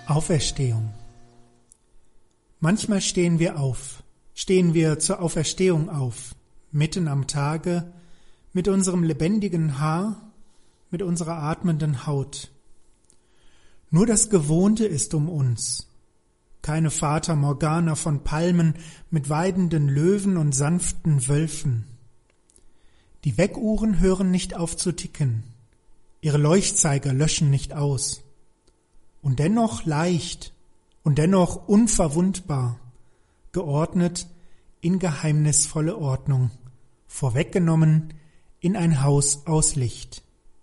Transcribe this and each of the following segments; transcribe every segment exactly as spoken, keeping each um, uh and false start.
Auferstehung. Manchmal stehen wir auf, stehen wir zur Auferstehung auf, mitten am Tage, mit unserem lebendigen Haar, mit unserer atmenden Haut. Nur das Gewohnte ist um uns, keine Fata Morgana von Palmen mit weidenden Löwen und sanften Wölfen. Die Weckuhren hören nicht auf zu ticken, ihre Leuchtzeiger löschen nicht aus. Und dennoch leicht und dennoch unverwundbar, geordnet in geheimnisvolle Ordnung, vorweggenommen in ein Haus aus Licht.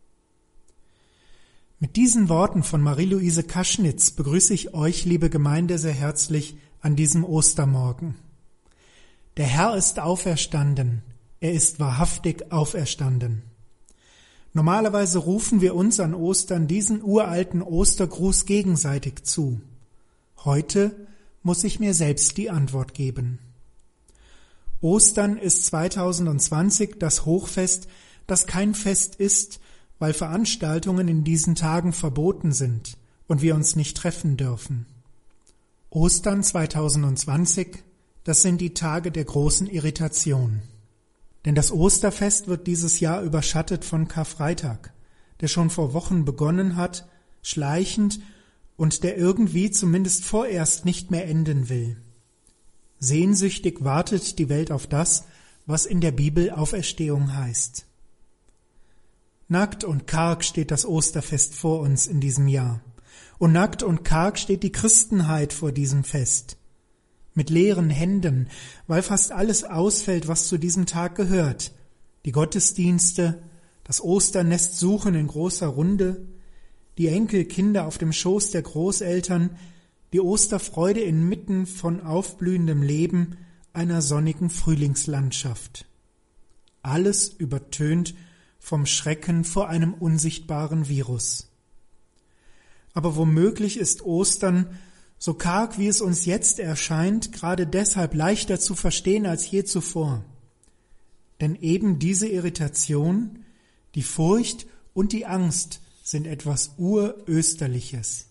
Mit diesen Worten von Marie-Louise Kaschnitz begrüße ich euch, liebe Gemeinde, sehr herzlich an diesem Ostermorgen. Der Herr ist auferstanden, er ist wahrhaftig auferstanden. Normalerweise rufen wir uns an Ostern diesen uralten Ostergruß gegenseitig zu. Heute muss ich mir selbst die Antwort geben. Ostern ist zweitausendzwanzig das Hochfest, das kein Fest ist, weil Veranstaltungen in diesen Tagen verboten sind und wir uns nicht treffen dürfen. Ostern zweitausendzwanzig, das sind die Tage der großen Irritation. Denn das Osterfest wird dieses Jahr überschattet von Karfreitag, der schon vor Wochen begonnen hat, schleichend und der irgendwie zumindest vorerst nicht mehr enden will. Sehnsüchtig wartet die Welt auf das, was in der Bibel Auferstehung heißt. Nackt und karg steht das Osterfest vor uns in diesem Jahr. Und nackt und karg steht die Christenheit vor diesem Fest. Mit leeren Händen, weil fast alles ausfällt, was zu diesem Tag gehört. Die Gottesdienste, das Osternest suchen in großer Runde, die Enkelkinder auf dem Schoß der Großeltern, die Osterfreude inmitten von aufblühendem Leben einer sonnigen Frühlingslandschaft. Alles übertönt vom Schrecken vor einem unsichtbaren Virus. Aber womöglich ist Ostern, so karg wie es uns jetzt erscheint, gerade deshalb leichter zu verstehen als je zuvor. Denn eben diese Irritation, die Furcht und die Angst sind etwas Urösterliches.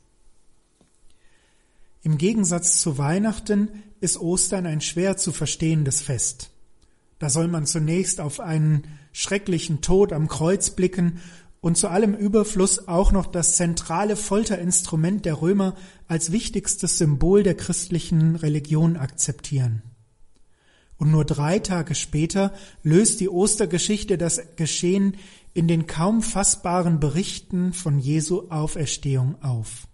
Im Gegensatz zu Weihnachten ist Ostern ein schwer zu verstehendes Fest. Da soll man zunächst auf einen schrecklichen Tod am Kreuz blicken und zu allem Überfluss auch noch das zentrale Folterinstrument der Römer als wichtigstes Symbol der christlichen Religion akzeptieren. Und nur drei Tage später löst die Ostergeschichte das Geschehen in den kaum fassbaren Berichten von Jesu Auferstehung auf.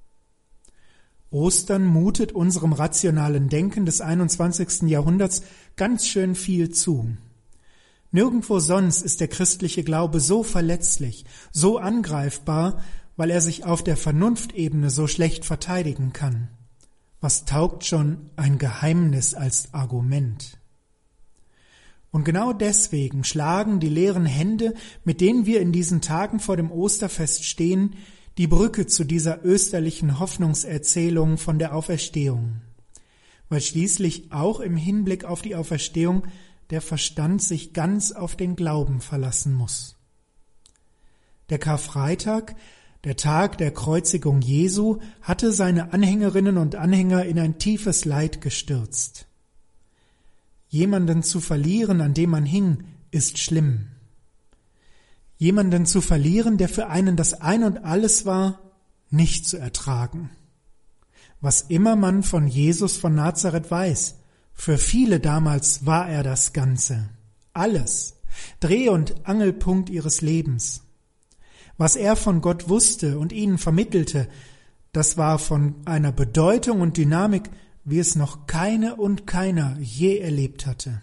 Ostern mutet unserem rationalen Denken des einundzwanzigsten Jahrhunderts ganz schön viel zu. Nirgendwo sonst ist der christliche Glaube so verletzlich, so angreifbar, weil er sich auf der Vernunftebene so schlecht verteidigen kann. Was taugt schon ein Geheimnis als Argument? Und genau deswegen schlagen die leeren Hände, mit denen wir in diesen Tagen vor dem Osterfest stehen, die Brücke zu dieser österlichen Hoffnungserzählung von der Auferstehung. Weil schließlich auch im Hinblick auf die Auferstehung der Verstand sich ganz auf den Glauben verlassen muss. Der Karfreitag, der Tag der Kreuzigung Jesu, hatte seine Anhängerinnen und Anhänger in ein tiefes Leid gestürzt. Jemanden zu verlieren, an dem man hing, ist schlimm. Jemanden zu verlieren, der für einen das Ein und Alles war, nicht zu ertragen. Was immer man von Jesus von Nazareth weiß, für viele damals war er das Ganze, alles, Dreh- und Angelpunkt ihres Lebens. Was er von Gott wusste und ihnen vermittelte, das war von einer Bedeutung und Dynamik, wie es noch keine und keiner je erlebt hatte.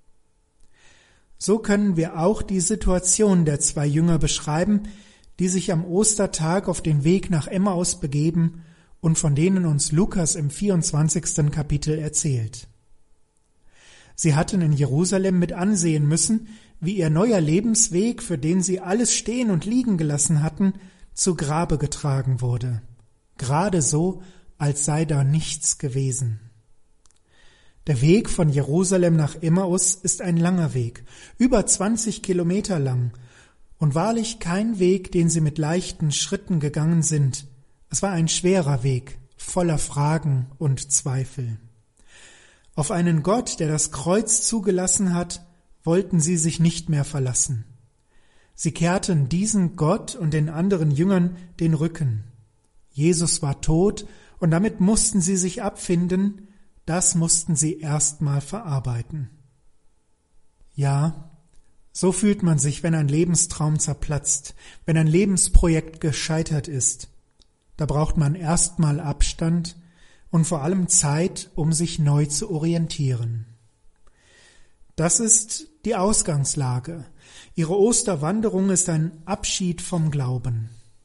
So können wir auch die Situation der zwei Jünger beschreiben, die sich am Ostertag auf den Weg nach Emmaus begeben und von denen uns Lukas im vierundzwanzigsten Kapitel erzählt. Sie hatten in Jerusalem mit ansehen müssen, wie ihr neuer Lebensweg, für den sie alles stehen und liegen gelassen hatten, zu Grabe getragen wurde. Gerade so, als sei da nichts gewesen. Der Weg von Jerusalem nach Emmaus ist ein langer Weg, über zwanzig Kilometer lang, und wahrlich kein Weg, den sie mit leichten Schritten gegangen sind. Es war ein schwerer Weg, voller Fragen und Zweifel. Auf einen Gott, der das Kreuz zugelassen hat, wollten sie sich nicht mehr verlassen. Sie kehrten diesen Gott und den anderen Jüngern den Rücken. Jesus war tot und damit mussten sie sich abfinden, das mussten sie erstmal verarbeiten. Ja, so fühlt man sich, wenn ein Lebenstraum zerplatzt, wenn ein Lebensprojekt gescheitert ist. Da braucht man erstmal Abstand und vor allem Zeit, um sich neu zu orientieren. Das ist die Ausgangslage. Ihre Osterwanderung ist ein Abschied vom Glauben.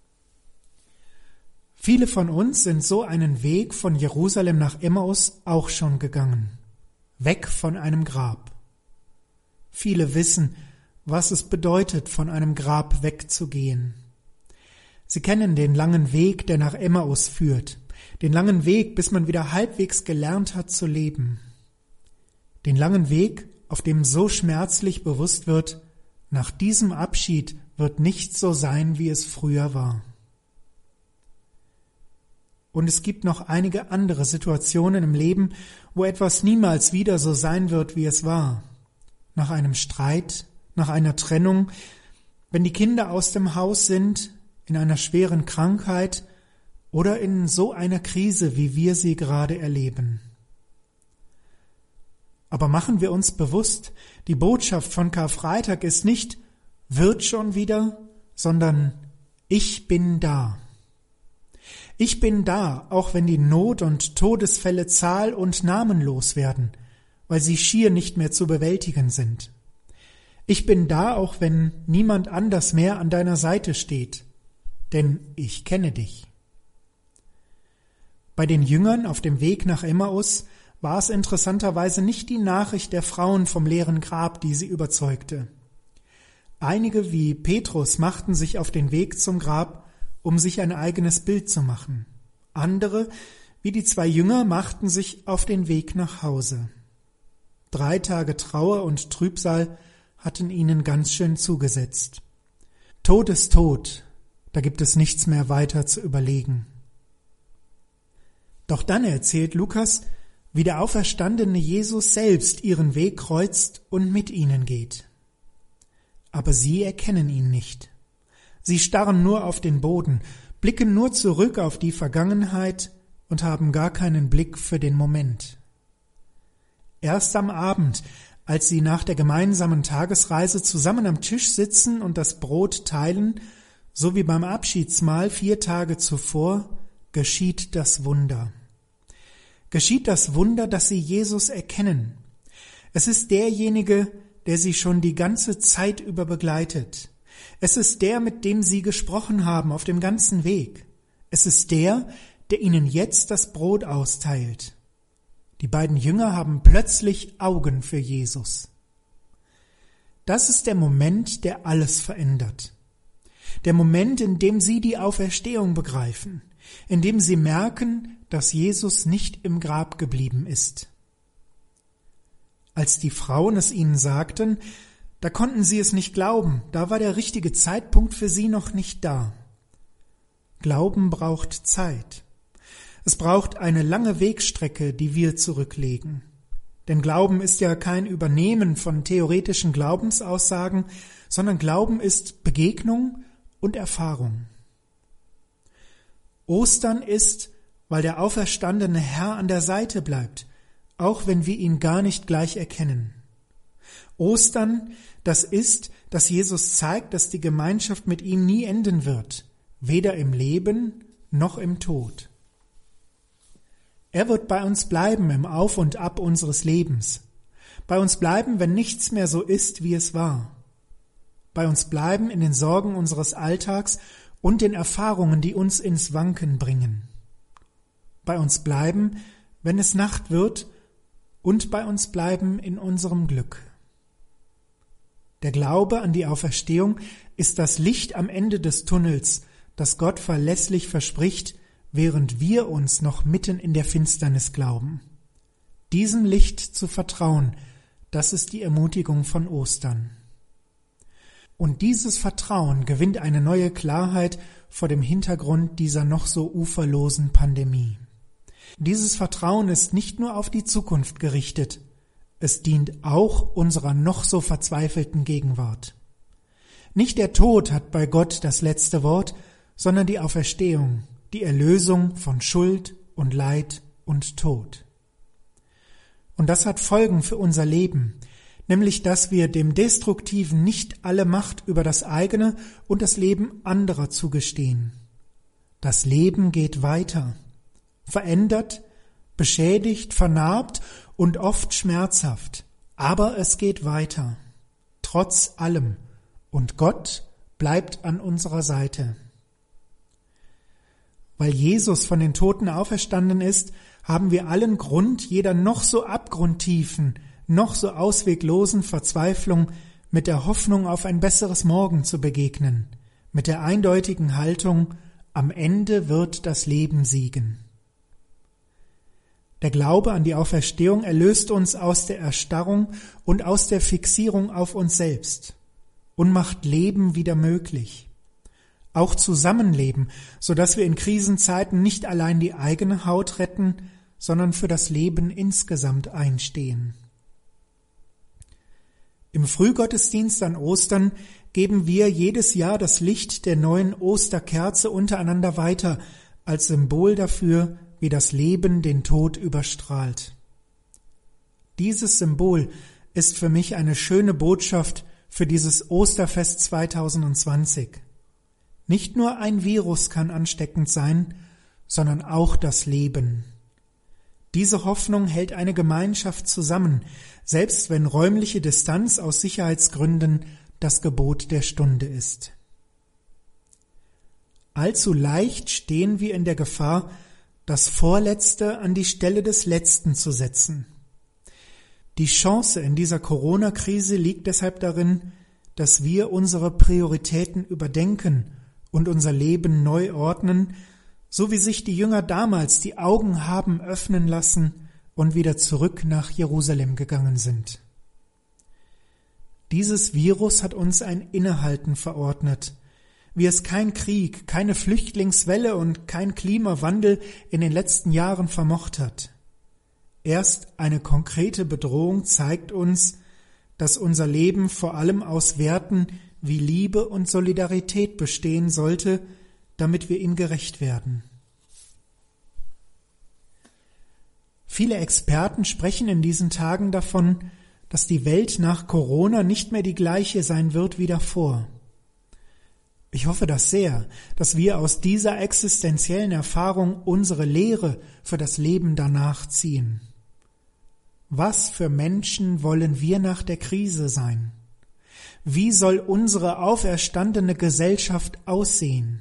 Viele von uns sind so einen Weg von Jerusalem nach Emmaus auch schon gegangen, weg von einem Grab. Viele wissen, was es bedeutet, von einem Grab wegzugehen. Sie kennen den langen Weg, der nach Emmaus führt, den langen Weg, bis man wieder halbwegs gelernt hat zu leben. Den langen Weg, auf dem so schmerzlich bewusst wird, nach diesem Abschied wird nichts so sein, wie es früher war. Und es gibt noch einige andere Situationen im Leben, wo etwas niemals wieder so sein wird, wie es war. Nach einem Streit, nach einer Trennung, wenn die Kinder aus dem Haus sind, in einer schweren Krankheit oder in so einer Krise, wie wir sie gerade erleben. Aber machen wir uns bewusst, die Botschaft von Karfreitag ist nicht „wird schon wieder", sondern „ich bin da". Ich bin da, auch wenn die Not- und Todesfälle zahl- und namenlos werden, weil sie schier nicht mehr zu bewältigen sind. Ich bin da, auch wenn niemand anders mehr an deiner Seite steht, denn ich kenne dich. Bei den Jüngern auf dem Weg nach Emmaus war es interessanterweise nicht die Nachricht der Frauen vom leeren Grab, die sie überzeugte. Einige wie Petrus machten sich auf den Weg zum Grab, um sich ein eigenes Bild zu machen. Andere, wie die zwei Jünger, machten sich auf den Weg nach Hause. Drei Tage Trauer und Trübsal hatten ihnen ganz schön zugesetzt. Tod ist tot, da gibt es nichts mehr weiter zu überlegen. Doch dann erzählt Lukas, wie der auferstandene Jesus selbst ihren Weg kreuzt und mit ihnen geht. Aber sie erkennen ihn nicht. Sie starren nur auf den Boden, blicken nur zurück auf die Vergangenheit und haben gar keinen Blick für den Moment. Erst am Abend, als sie nach der gemeinsamen Tagesreise zusammen am Tisch sitzen und das Brot teilen, so wie beim Abschiedsmahl vier Tage zuvor, geschieht das Wunder. Geschieht das Wunder, dass sie Jesus erkennen. Es ist derjenige, der sie schon die ganze Zeit über begleitet. Es ist der, mit dem sie gesprochen haben auf dem ganzen Weg. Es ist der, der ihnen jetzt das Brot austeilt. Die beiden Jünger haben plötzlich Augen für Jesus. Das ist der Moment, der alles verändert. Der Moment, in dem sie die Auferstehung begreifen, in dem sie merken, dass Jesus nicht im Grab geblieben ist. Als die Frauen es ihnen sagten, da konnten sie es nicht glauben, da war der richtige Zeitpunkt für sie noch nicht da. Glauben braucht Zeit. Es braucht eine lange Wegstrecke, die wir zurücklegen. Denn Glauben ist ja kein Übernehmen von theoretischen Glaubensaussagen, sondern Glauben ist Begegnung und Erfahrung. Ostern ist, weil der auferstandene Herr an der Seite bleibt, auch wenn wir ihn gar nicht gleich erkennen. Ostern, das ist, dass Jesus zeigt, dass die Gemeinschaft mit ihm nie enden wird, weder im Leben noch im Tod. Er wird bei uns bleiben im Auf und Ab unseres Lebens, bei uns bleiben, wenn nichts mehr so ist, wie es war, bei uns bleiben in den Sorgen unseres Alltags und den Erfahrungen, die uns ins Wanken bringen, bei uns bleiben, wenn es Nacht wird, und bei uns bleiben in unserem Glück. Der Glaube an die Auferstehung ist das Licht am Ende des Tunnels, das Gott verlässlich verspricht, während wir uns noch mitten in der Finsternis glauben. Diesem Licht zu vertrauen, das ist die Ermutigung von Ostern. Und dieses Vertrauen gewinnt eine neue Klarheit vor dem Hintergrund dieser noch so uferlosen Pandemie. Dieses Vertrauen ist nicht nur auf die Zukunft gerichtet, es dient auch unserer noch so verzweifelten Gegenwart. Nicht der Tod hat bei Gott das letzte Wort, sondern die Auferstehung, die Erlösung von Schuld und Leid und Tod. Und das hat Folgen für unser Leben, nämlich dass wir dem Destruktiven nicht alle Macht über das eigene und das Leben anderer zugestehen. Das Leben geht weiter, verändert, beschädigt, vernarbt und oft schmerzhaft, aber es geht weiter, trotz allem, und Gott bleibt an unserer Seite. Weil Jesus von den Toten auferstanden ist, haben wir allen Grund, jeder noch so abgrundtiefen, noch so ausweglosen Verzweiflung mit der Hoffnung auf ein besseres Morgen zu begegnen, mit der eindeutigen Haltung, am Ende wird das Leben siegen. Der Glaube an die Auferstehung erlöst uns aus der Erstarrung und aus der Fixierung auf uns selbst und macht Leben wieder möglich. Auch Zusammenleben, so dass wir in Krisenzeiten nicht allein die eigene Haut retten, sondern für das Leben insgesamt einstehen. Im Frühgottesdienst an Ostern geben wir jedes Jahr das Licht der neuen Osterkerze untereinander weiter, als Symbol dafür, wie das Leben den Tod überstrahlt. Dieses Symbol ist für mich eine schöne Botschaft für dieses Osterfest zweitausendzwanzig. Nicht nur ein Virus kann ansteckend sein, sondern auch das Leben. Diese Hoffnung hält eine Gemeinschaft zusammen, selbst wenn räumliche Distanz aus Sicherheitsgründen das Gebot der Stunde ist. Allzu leicht stehen wir in der Gefahr, das Vorletzte an die Stelle des Letzten zu setzen. Die Chance in dieser Corona-Krise liegt deshalb darin, dass wir unsere Prioritäten überdenken und unser Leben neu ordnen, so wie sich die Jünger damals die Augen haben öffnen lassen und wieder zurück nach Jerusalem gegangen sind. Dieses Virus hat uns ein Innehalten verordnet, wie es kein Krieg, keine Flüchtlingswelle und kein Klimawandel in den letzten Jahren vermocht hat. Erst eine konkrete Bedrohung zeigt uns, dass unser Leben vor allem aus Werten wie Liebe und Solidarität bestehen sollte, damit wir ihm gerecht werden. Viele Experten sprechen in diesen Tagen davon, dass die Welt nach Corona nicht mehr die gleiche sein wird wie davor. Ich hoffe das sehr, dass wir aus dieser existenziellen Erfahrung unsere Lehre für das Leben danach ziehen. Was für Menschen wollen wir nach der Krise sein? Wie soll unsere auferstandene Gesellschaft aussehen?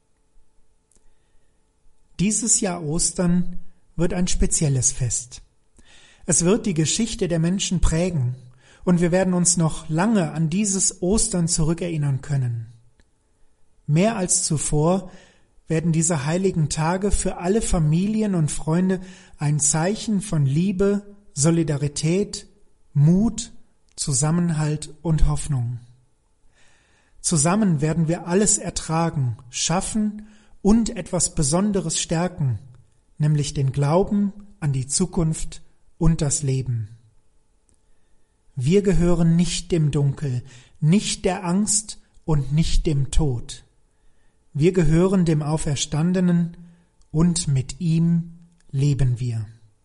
Dieses Jahr Ostern wird ein spezielles Fest. Es wird die Geschichte der Menschen prägen und wir werden uns noch lange an dieses Ostern zurückerinnern können. Mehr als zuvor werden diese heiligen Tage für alle Familien und Freunde ein Zeichen von Liebe, Solidarität, Mut, Zusammenhalt und Hoffnung. Zusammen werden wir alles ertragen, schaffen und etwas Besonderes stärken, nämlich den Glauben an die Zukunft und das Leben. Wir gehören nicht dem Dunkel, nicht der Angst und nicht dem Tod. Wir gehören dem Auferstandenen und mit ihm leben wir.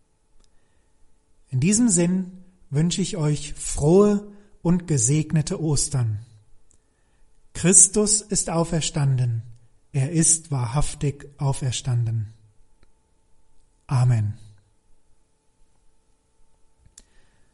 In diesem Sinn wünsche ich euch frohe und gesegnete Ostern. Christus ist auferstanden, er ist wahrhaftig auferstanden. Amen.